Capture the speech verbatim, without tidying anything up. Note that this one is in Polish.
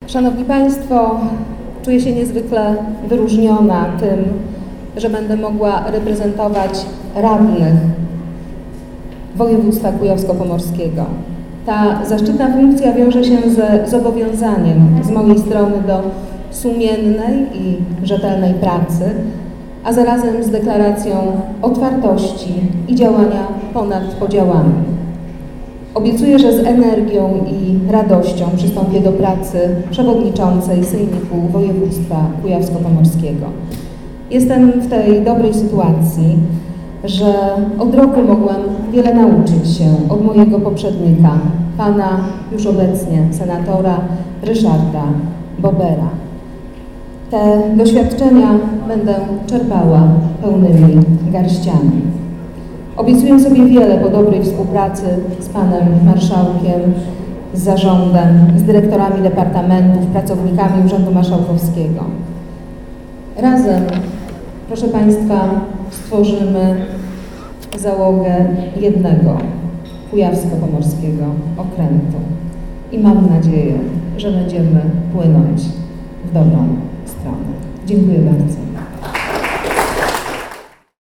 Szanowni Państwo, czuję się niezwykle wyróżniona tym, że będę mogła reprezentować radnych województwa kujawsko-pomorskiego. Ta zaszczytna funkcja wiąże się ze zobowiązaniem z mojej strony do sumiennej i rzetelnej pracy, a zarazem z deklaracją otwartości i działania ponad podziałami. Obiecuję, że z energią i radością przystąpię do pracy przewodniczącej Sejmiku Województwa Kujawsko-Pomorskiego. Jestem w tej dobrej sytuacji, że od roku mogłam wiele nauczyć się od mojego poprzednika, pana już obecnie senatora Ryszarda Bobera. Te doświadczenia będę czerpała pełnymi garściami. Obiecuję sobie wiele po dobrej współpracy z panem marszałkiem, z zarządem, z dyrektorami departamentów, pracownikami Urzędu Marszałkowskiego. Razem, proszę Państwa, stworzymy załogę jednego kujawsko-pomorskiego okrętu i mam nadzieję, że będziemy płynąć w dobrą stronę. Dziękuję bardzo.